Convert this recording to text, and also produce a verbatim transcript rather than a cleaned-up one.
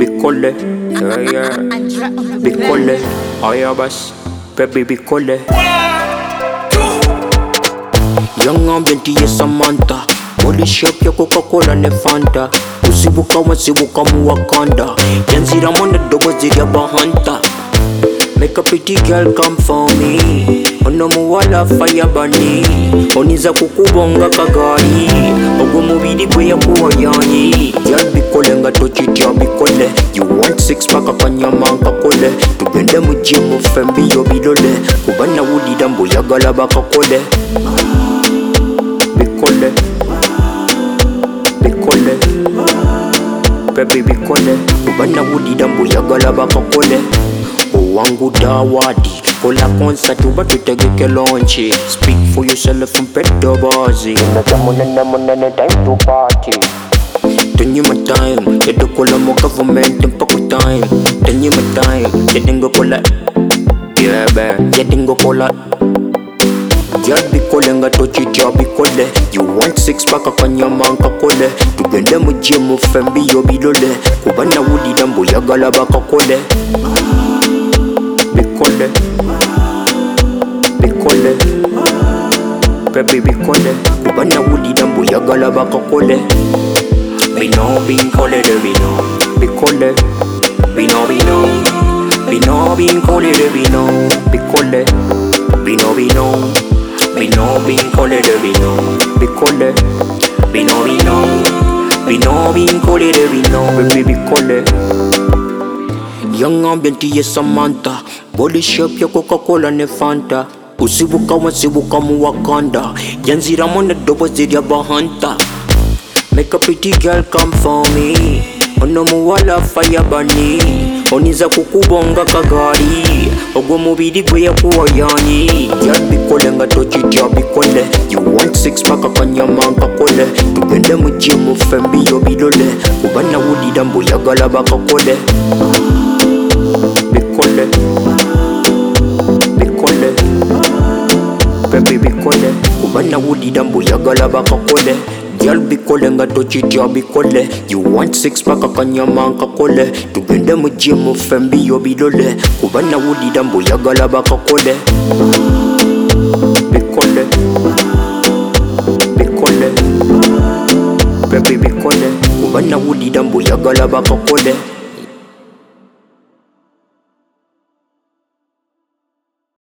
bikole, yeah yeah, bikole, ayabas, baby bikole. Young ambient yes Samantha, body shape ya Coca-Cola ne Fanta. Usibuka wasibuka mu Wakanda, yanzira mona dobo zirya bahanta. Make a pretty girl come for me, ono muwala fire bunny. Oniza kukubonga kagari, ogwo mubiri gwe yakuwa yanyi. Girl bikole nga tochitya bikole, you want six pack akanyama nkakole. Tugende mu gym fembi yo bilole, kubana wulira mbu yagala bakakole. Bikole, bikole, baby bikole, kubana wulira mbu yagala bakakole. Wangu dawadi, kola concert uba tutegeke launchi. Speak for yourself and pet the bazi. Nata monene monene time to party. Tenye my time, yedo kola mo government mpako time. Tenye my time, yedingo kola. Yeah ba, yedingo kola. Girl bikole nga tochitya bikole, you want six pack akanyama nkakole. Tugende mu gym fembi yo bilole, kubana wulira mbu yagala bakakole. Bikole, bikole, baby bikole, kubana wulira mbu yagala bakakole. Bino binkole de bino, bikole, bino bino, bino binkole de bino, bikole, bino bino, bino binkole de bino, bikole, bino bino, bino binkole de bino, baby bikole. Young ambient yes Samantha, body shape ya Coca-Cola ne Fanta. Usibuka wasibuka mu Wakanda, yanzira mona dobo zirya bahanta. Make a pretty girl come for me, ono muwala fire bunny. Oniza kukubonga kagari, ogwo mubiri gwe yakuwa yanyi. Girl bikole nga tochitya bikole, you want six pack akanyama nkakole. Tugende mu gym fembi yo bilole, kubana wulira mbu yagala bakakole. Bikole, bikole, baby bikole, kubana wulira mbu yagala bakakole. Girl bikole nga tochitya bikole, you want six pack akanyama nkakole. Tugende mu gym fembi yo bilole, kubana wulira mbu yagala bakakole. Bikole, bikole, baby bikole, kubana wulira mbu yagala bakakole.